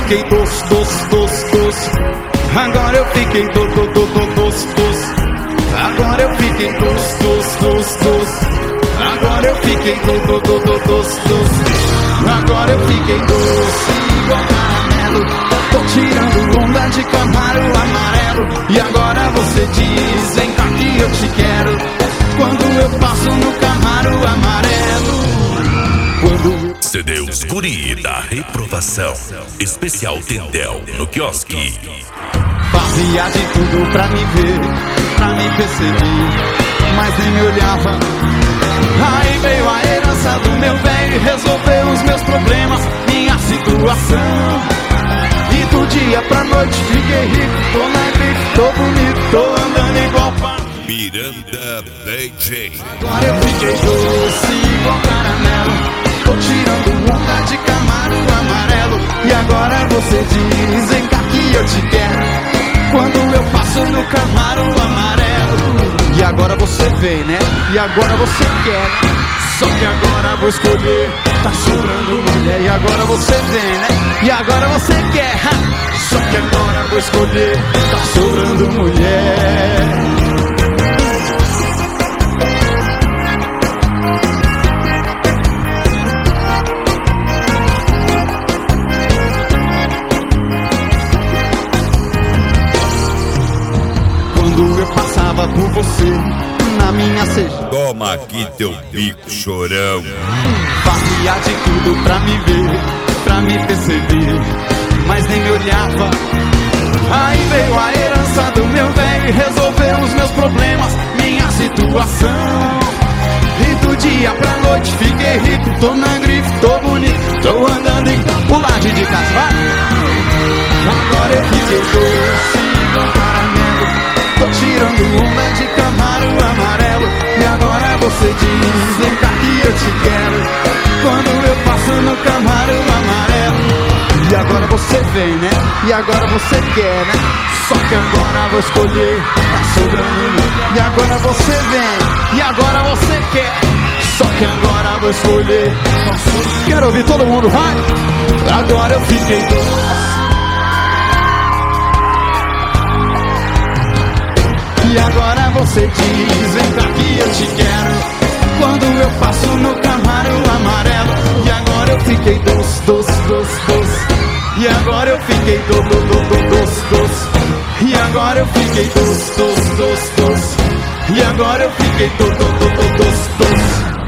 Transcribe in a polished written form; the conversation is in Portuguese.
fiquei doce. Agora eu fiquei doce. Agora eu fiquei doce. Agora eu fiquei doce. Agora eu fiquei doce igual caramelo. Tô tirando onda de Camaro amarelo. E agora você diz, vem cá que eu te quero. Quando eu passo no Camaro amarelo. CD Os Guri da Reprovação. Especial Tendel no quiosque. Fazia de tudo pra me ver, pra me perceber, mas nem me olhava. Aí veio a herança do meu velho e resolveu os meus problemas, minha situação. E do dia pra noite fiquei rico, tô na grife, tô bonito, tô andando igual pá. Miranda DJ. Agora eu fiquei doce igual caramelo. Tô tirando onda de Camaro amarelo. E agora você diz, vem cá que eu te quero. Quando eu passo no Camaro amarelo. E agora você vem, né? E agora você quer. Só que agora vou escolher. Tá sobrando mulher. E agora você vem, né? E agora você quer. Só que agora vou escolher. Tá sobrando mulher. Eu passava por você na minha seja. Toma aqui teu bico, chorão. Fazia de tudo pra me ver, pra me perceber, mas nem me olhava. Aí veio a herança do meu velho e resolveu os meus problemas, minha situação. E do dia pra noite fiquei rico, tô na grife, tô bonito, tô andando em pular de casa, vai. Agora eu fiquei doce igual caramelo. Tô tirando onda de Camaro amarelo. E agora você diz, vem cá que eu te quero. Quando eu passo no Camaro amarelo. E agora você vem, né? E agora você quer, né? Só que agora vou escolher. Tá sobrando. E agora você vem. E agora você quer. Só que agora vou escolher. Quero ouvir todo mundo, vai! Agora eu fiquei doce. E agora você diz, vem cá que eu te quero. Quando eu passo no Camaro amarelo. E agora eu fiquei doce. E agora eu fiquei doce. E agora eu fiquei doce. E agora eu fiquei doce.